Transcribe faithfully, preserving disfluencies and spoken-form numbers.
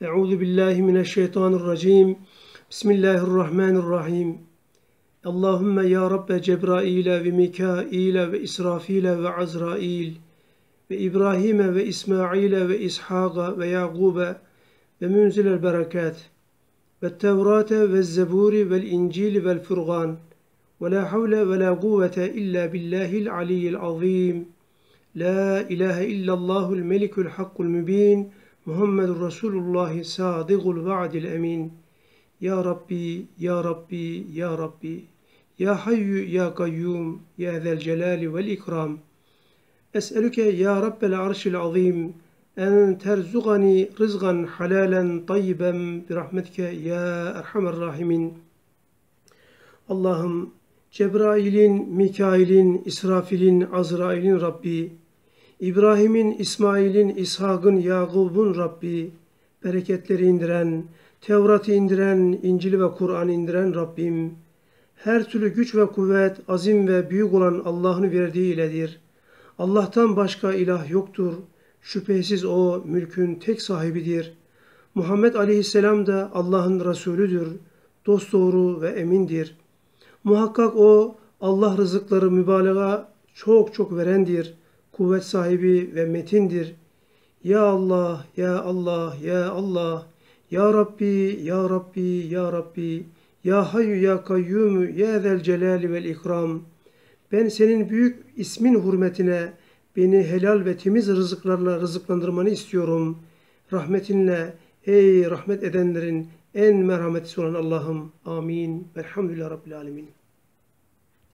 Euzu billahi mineşşeytanirracim. Bismillahirrahmanirrahim. Allahümme ya Rabbe Cebrail'e ve Mikail'e ve İsrafil'e ve Azrail ve İbrahim'e ve İsmail'e ve İshak'a ve Yakub'e ve münzilel berekat ve Tevrate ve Zeburi vel İncil vel Furgan ve la havle ve la kuvvete illa billahil aliyyil azim. La ilahe illallahul melikul hakkul mübin. Muhammedur Resulullah sadıgul vaadil emin. Ya Rabbi, Ya Rabbi, Ya Rabbi. Ya Hayyu, Ya Kayyum, Ya Zel Celali vel İkram. Es'elüke Ya Rabbel Arşil Azim en terzugani rızgan halalen tayyiben bi rahmetike Ya Erhamer Rahimin. Allah'ım Cebrail'in, Mikail'in, İsrafil'in, Azrail'in Rabbi, İbrahim'in, İsmail'in, İshak'ın, Yakub'un Rabbi, bereketleri indiren, Tevrat'ı indiren, İncil'i ve Kur'an'ı indiren Rabbim, her türlü güç ve kuvvet, azim ve büyük olan Allah'ın verdiği iledir. Allah'tan başka ilah yoktur. Şüphesiz O, mülkün tek sahibidir. Muhammed Aleyhisselam da Allah'ın Resulüdür. Dosdoğru ve emindir. Muhakkak O, Allah rızıkları mübalağa çok çok verendir. Kuvvet sahibi ve metindir. Ya Allah, Ya Allah, Ya Allah, Ya Rabbi, Ya Rabbi, Ya Rabbi, Ya Hayyu, Ya Kayyumu, Ya Zel Celali vel İkram. Ben senin büyük ismin hürmetine beni helal ve temiz rızıklarla rızıklandırmanı istiyorum. Rahmetinle, ey rahmet edenlerin en merhametlisi olan Allah'ım. Amin. Velhamdülillah Rabbil Alemin.